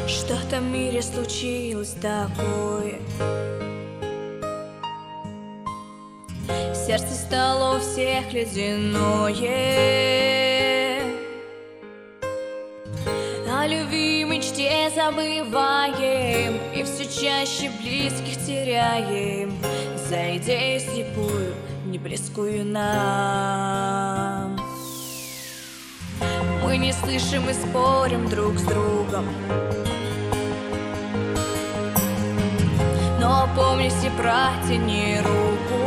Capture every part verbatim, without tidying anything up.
Что-то в мире случилось такое. Сердце стало у всех ледяное. О любви мечте забываем, и все чаще близких теряем, за идею слепую, не близкую нам. Мы не слышим и спорим друг с другом, но помните, протяни руку.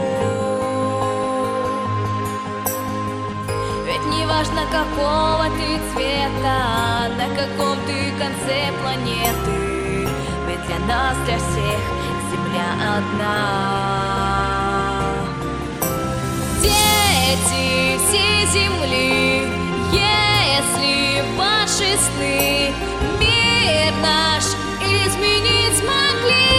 Ведь не важно, какого ты цвета, на каком ты конце планеты, ведь для нас, для всех Земля одна. Дети всей Земли, если ваши сны мир наш изменить смогли,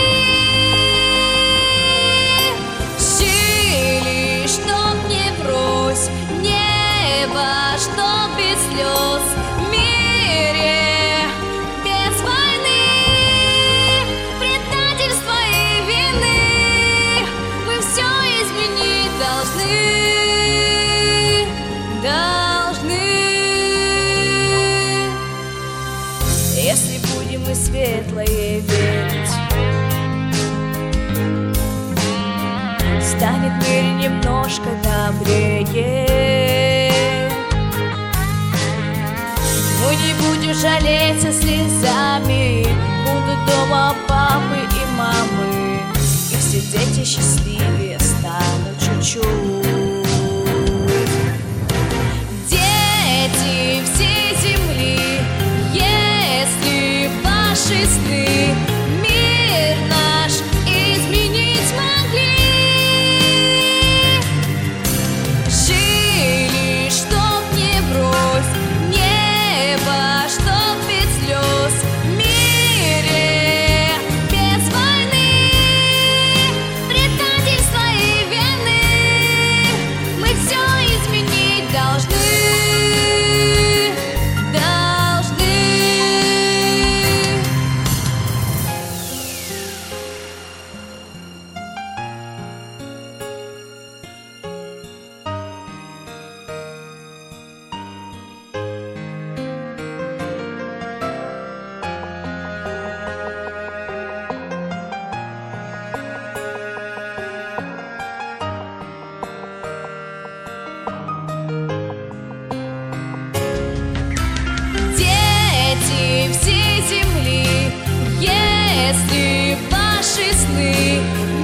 силы, чтоб не брось небо, чтоб без слез, в мире без войны, предательства и вины, мы все изменить должны, должны. Если будем мы светлое верить, станет мир немножко добрее. Мы не будем жалеться слезами, будут дома папы и мамы, и все дети счастливее станут чуть-чуть. Дети всей Земли, если ваши сны мир наш изменить смогли, жили, чтоб не брось небо, чтоб без слез, в мире без войны, предательства и вины, мы все изменить должны, должны. Дети всей Земли, если ваши сны